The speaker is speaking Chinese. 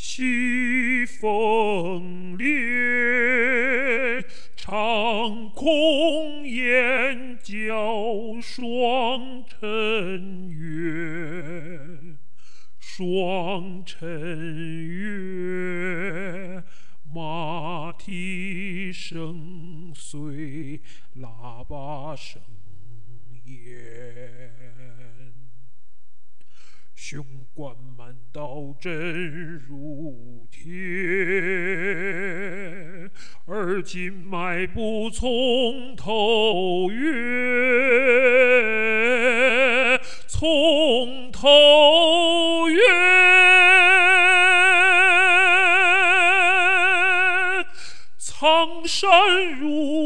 西风烈，长空烟角双尘月，双尘月。马蹄声随喇叭声咽，雄关满道真如铁，而今迈步从头越，从头越。苍山如